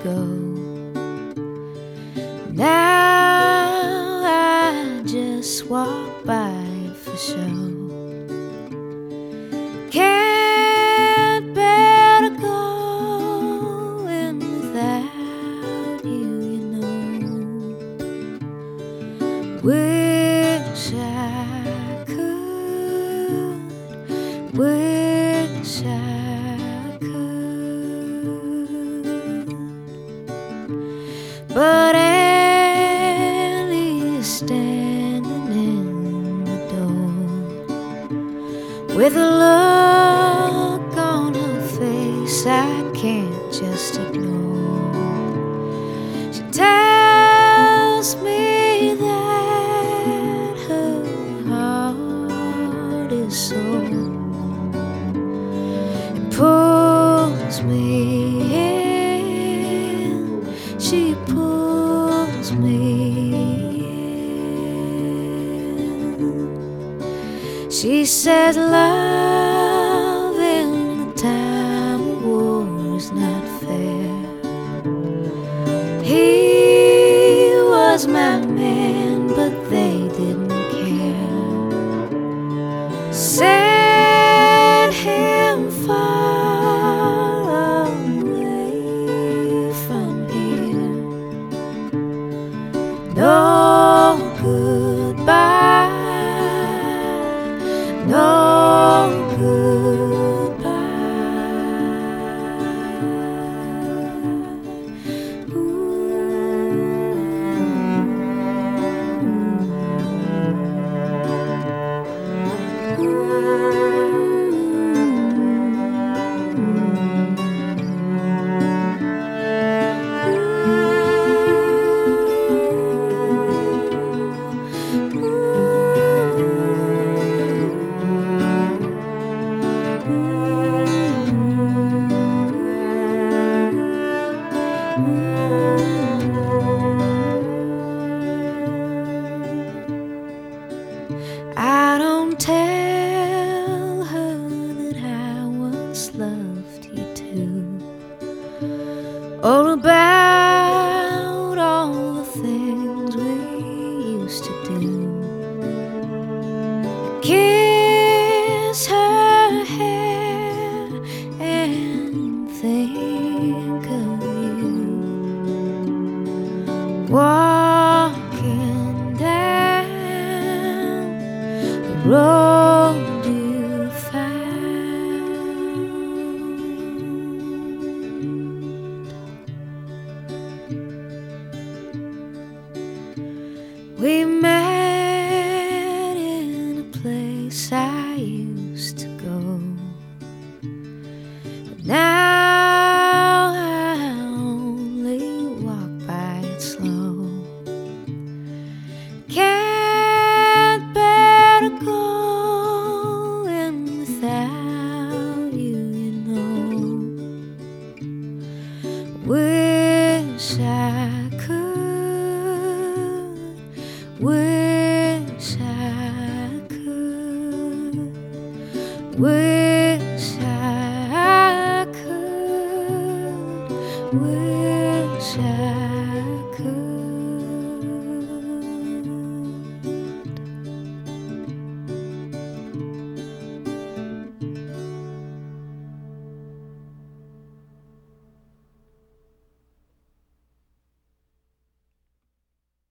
go. Now I just walk by for show. Can't bear to go in without you, you know. Wish I could, wish I could, but Annie is standing in the door with a look on her face I can't just ignore. She tells me that her heart is sore and pulls me in. She pulls me in. She says love in a time of war is not fair. He was my man, but they didn't care. Sent him far away from here. No goodbye, no goodbye. I don't tell her that I once loved you too, or about all the things we used to do. Kiss her hair and think of you walking down the road you found. We met in a place I used to go, but now I only walk by it slow. Can't bear to go in without you, you know. Wish I could, wish I could, wish I could, wish I